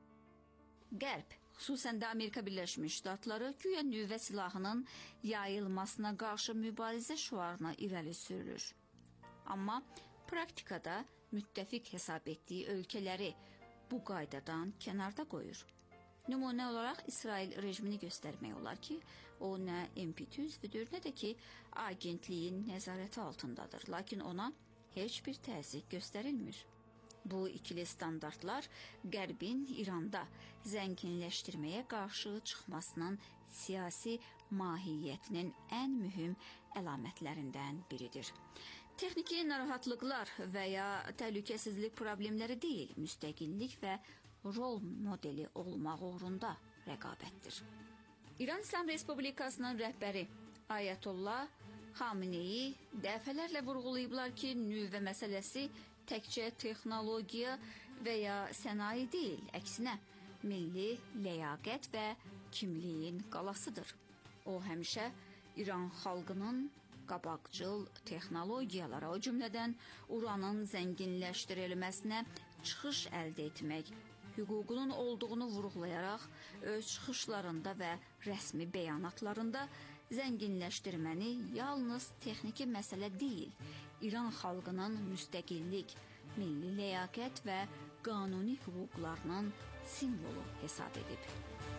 Qərb, xüsusən də Amerika Birləşmiş Ştatları güya nüvə silahının yayılmasına qarşı mübarizə şüarına irəli sürülür. Amma praktikada müttəfiq hesab etdiyi ölkələri bu qaydadan kənarda qoyur. Nümunə olaraq İsrail rejimini göstərmək olar ki, o nə M P T üzvüdür, nə də ki, agentliyin nəzarəti altındadır, lakin ona heç bir təzyiq göstərilmir. Bu ikili standartlar Qərbin İranda zənginləşdirməyə qarşı çıxmasının siyasi mahiyyətinin ən mühüm əlamətlərindən biridir. Texniki narahatlıqlar və ya təhlükəsizlik problemləri deyil, müstəqillik və rol modeli olmaq uğrunda rəqabətdir. İran İslam Respublikasının rəhbəri Ayətullah Xameneyi dəfələrlə vurğulayıblar ki, nüvə məsələsi təkcə texnologiya və ya sənaye deyil, əksinə milli ləyaqət və kimliyin qalasıdır. O həmişə İran xalqının qabaqcıl texnologiyalara, o cümlədən uranın zənginləşdirilməsinə çıxış əldə etmək hüququnun olduğunu vurğulayaraq öz çıxışlarında və rəsmi bəyanatlarında zənginləşdirməni yalnız texniki məsələ deyil, İran xalqının müstəqillik, milli ləyaqət və qanuni hüquqlarının simvolu hesab edib.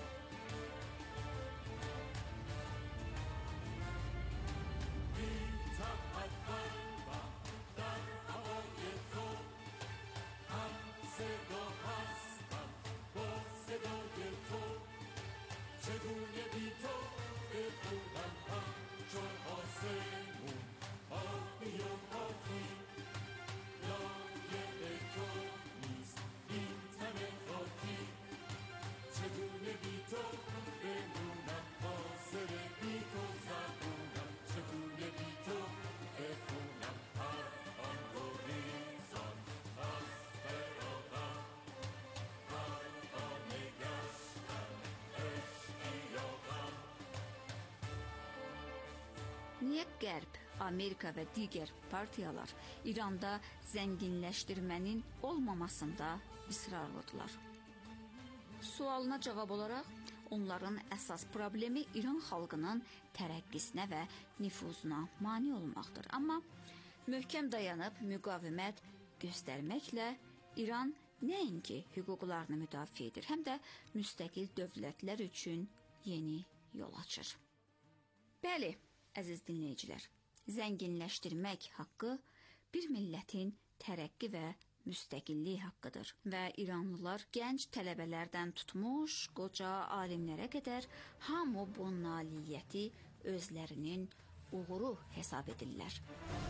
Niyə Qərb, Amerika və digər partiyalar İranda zənginləşdirmənin olmamasında israrlıdırlar? Sualına cavab olaraq, onların əsas problemi İran xalqının tərəqqisinə və nüfuzuna mane olmaqdır. Amma möhkəm dayanıb müqavimət göstərməklə İran nəinki hüquqlarını müdafiə edir, həm də müstəqil dövlətlər üçün yeni yol açır. Bəli, əziz dinləyicilər, zənginləşdirmək haqqı bir millətin tərəqqi və müstəqillik haqqıdır və İranlılar gənc tələbələrdən tutmuş, qoca alimlərə qədər hamı bu nailiyyəti özlərinin uğuru hesab edirlər.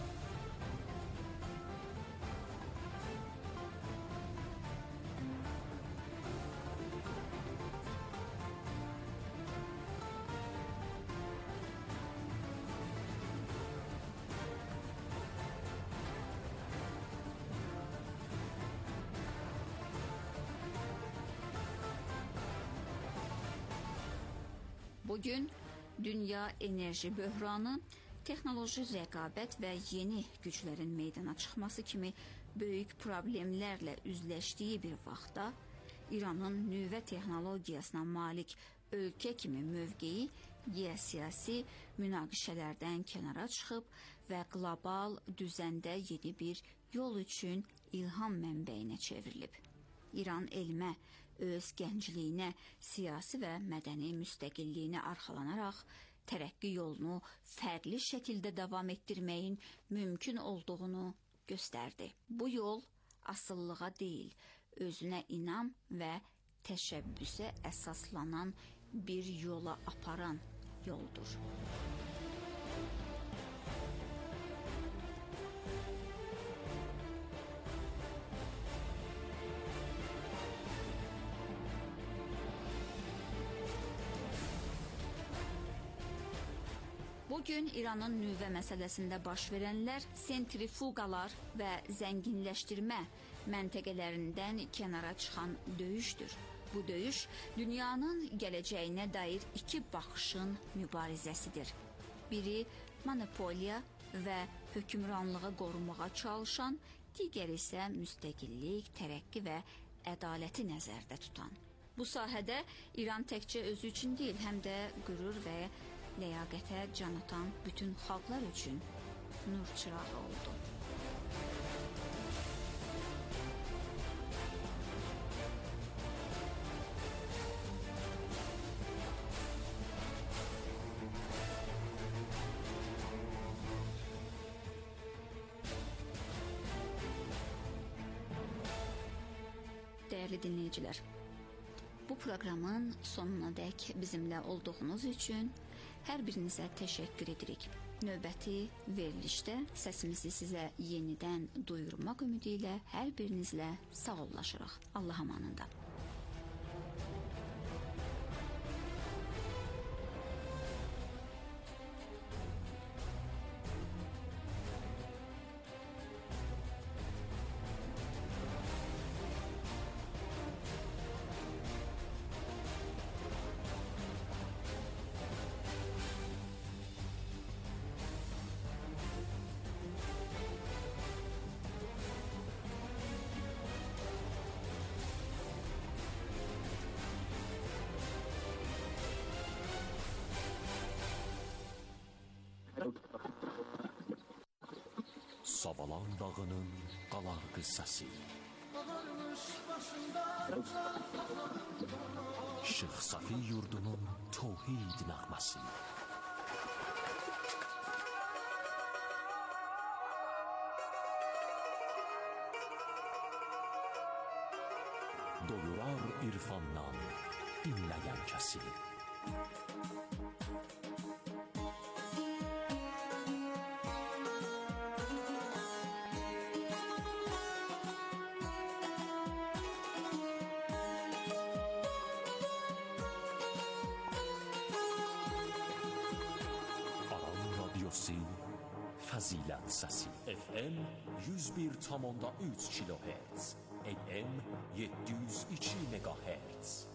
Bugün dünya enerji böhranı, texnoloji rəqabət və yeni güclərin meydana çıxması kimi böyük problemlərlə üzləşdiyi bir vaxtda İranın nüvə texnologiyasına malik ölkə kimi mövqeyi geosiyasi münaqişələrdən kənara çıxıb və qlobal düzəndə yeni bir yol üçün ilham mənbəyinə çevrilib. İran elmə, öz gəncliyinə, siyasi və mədəni müstəqilliyinə arxalanaraq tərəqqi yolunu fərqli şəkildə davam etdirməyin mümkün olduğunu göstərdi. Bu yol asılılığa deyil, özünə inam və təşəbbüsə əsaslanan bir yola aparan yoldur. Bugün İranın nüvə məsələsində baş verənlər sentrifuqalar və zənginləşdirmə məntəqələrindən kənara çıxan döyüşdür. Bu döyüş dünyanın gələcəyinə dair iki baxışın mübarizəsidir. Biri monopoliya və hökmranlığı qorumağa çalışan, digəri isə müstəqillik, tərəqqi və ədaləti nəzərdə tutan. Bu sahədə İran təkcə özü üçün deyil, həm də qürur və ləyaqətə can atan bütün xalqlar üçün nur çırağı oldu. Dəyərli dinləyicilər, bu proqramın sonuna dək bizimlə olduğunuz üçün hər birinizə təşəkkür edirik. Növbəti verilişdə səsimizi sizə yenidən duyurmaq ümidi ilə hər birinizlə sağollaşırıq. Allah amanında. Savalan dağının qalar qıssası, Şeyx Safi yurdunun tövhid nəğməsi, doyurar irfandan dinləyən kəsi. Fəzilət səsi F M yüz bir tam onda üç kilohertz, A M yeddi yüz iki megahertz.